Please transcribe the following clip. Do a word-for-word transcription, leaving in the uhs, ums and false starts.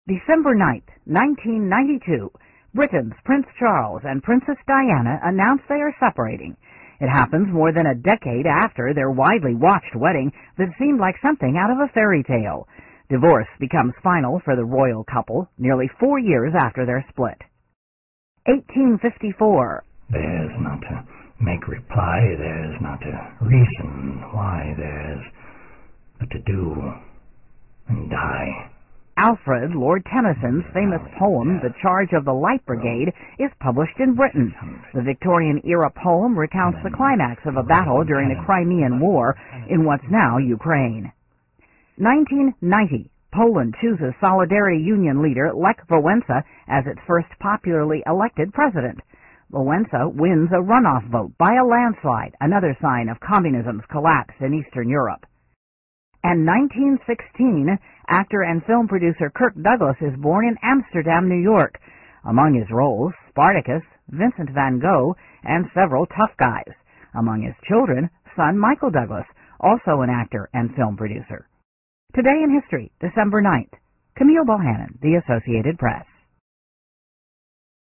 December ninth, nineteen ninety-two, Britain's Prince Charles and Princess Diana announce they are separating. It happens more than a decade after their widely watched wedding that seemed like something out of a fairy tale. Divorce becomes final for the royal couple nearly four years after their split. eighteen fifty-four. There's not to make reply, there's not to reason why, there's but to do and die. Alfred, Lord Tennyson's famous poem, The Charge of the Light Brigade, is published in Britain. The Victorian-era poem recounts the climax of a battle during the Crimean War in what's now Ukraine. nineteen ninety, Poland chooses Solidarity Union leader Lech Wałęsa as its first popularly elected president. Wałęsa wins a runoff vote by a landslide, another sign of communism's collapse in Eastern Europe. And nineteen sixteen, actor and film producer Kirk Douglas is born in Amsterdam, New York. Among his roles, Spartacus, Vincent van Gogh, and several tough guys. Among his children, son Michael Douglas, also an actor and film producer. Today in History, December ninth. Camille Bohannon, The Associated Press.